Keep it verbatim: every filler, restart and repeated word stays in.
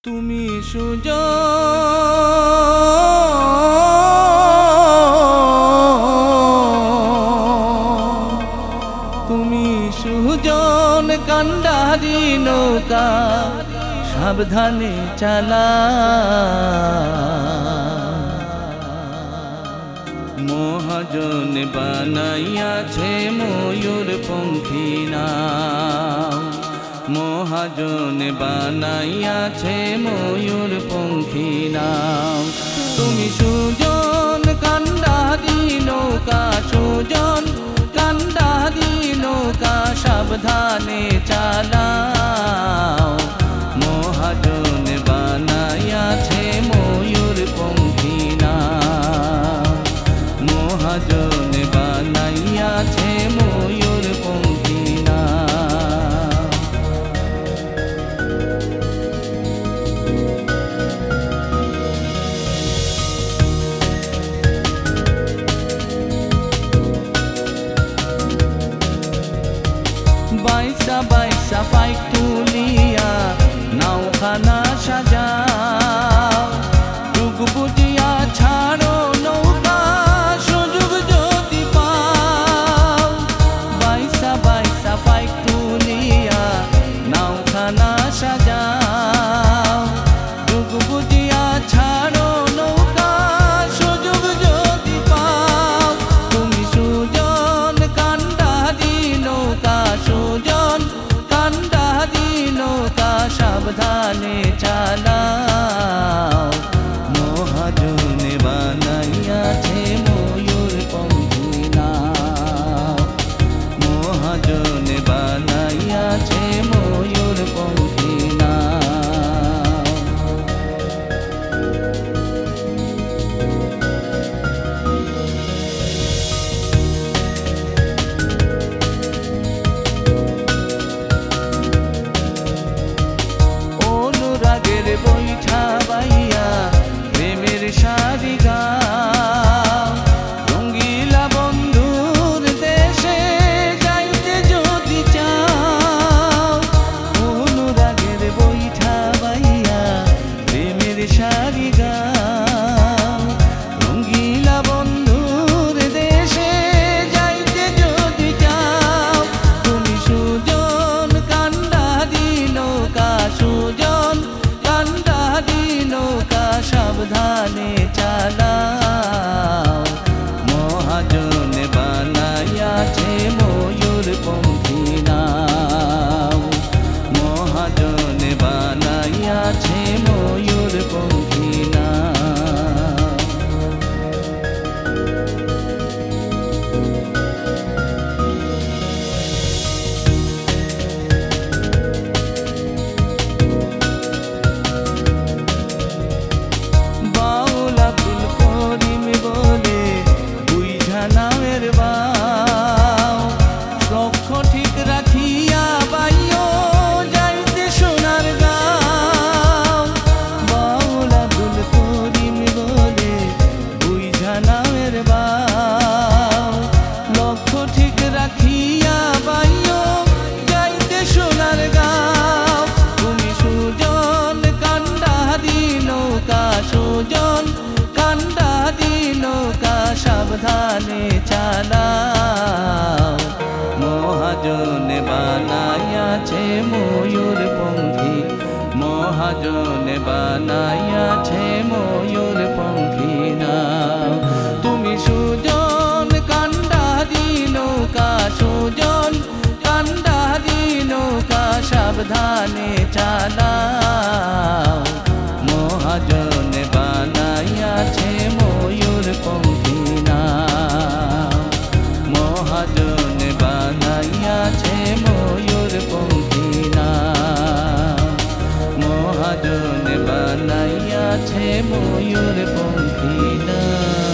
তুমি সুজন তুমি সুজন কান্ডারি নৌকা সাবধানে চালা মহাজন বানাইয়াছে ময়ূর পঙ্খী নাও মহাজন বানাইয়াছে ময়ূর পঙ্খী নাও তুমি সুজন কান্ডারি নৌকা সুজন কান্ডারি নৌকা সাবধানে চালাও মহাজন বানাইয়াছে ময়ূর পঙ্খী নাও মহাজন বানাইয়াছে ময়ূর পঙ্খী নাও বাইসা বাইসা পাইক তুলিয়া নাওখানা সাজাও যুগ বুঝিয়া ছাড়ো নৌকা সুযোগ যদি পাও বাইসা বাইসা পাইক তুলিয়া নাওখানা সাজাও যুগ বুঝিয়া ছাড়ো নৌকা সুযোগ যদি পাও তুমি সুজন কান্ডারি নৌকা সুজন কান্ডারি নৌকা সাবধানে চালাও মহাজন বানাইয়াছে ময়ূর পঙ্খী নাও মহাজন বানাইয়াছে ময়ূর পঙ্খী নাও অনুরাগের বৈঠা বাইয়া প্রেমের সারি গাও রঙ্গিলা বন্ধুর দেশে যাইতে যদি চাও অনুরাগের বৈঠা বাইয়া প্রেমের সারি গাও রঙ্গিলা বন্ধুর দেশে যাইতে যদি চাও তুমি সুজন কান্ডারি নৌকা সুজন কান্ডারি নৌকা সাবধানে চালাও মহাজন বানাইয়াছে ময়ূর পঙ্খী নাও মহাজন বানাইয়াছে ময়ূর পঙ্খী নাও বাউল আব্দুল করিম বলে বুইঝা নামের বাও লক্ষ্য ঠিক রাখিয়া বাইও যাইতে সোনার গাও বাউল আব্দুল করিম বলে বুইঝা নামের বাও লক্ষ্য ঠিক রাখিয়া বাইও যাইতে সোনার গাও তুমি সুজন কান্ডারি নৌকা সুজন কান্ডারি নৌকা সাবধানে চালাও মহাজন বানাইয়াছে ময়ূর পঙ্খী মহাজন বানাইয়াছে ময়ূর পঙ্খী নাও তুমি সুজন কান্ডারি নৌকা সুজন কান্ডারি নৌকা সাবধানে চালাও মহাজন বানাইয়াছে ময়ূর পঙ্খী নাও মহাজন বানাইয়াছে ময়ূর পঙ্খী নাও মহাজন বানাইয়াছে ময়ূর পঙ্খী নাও।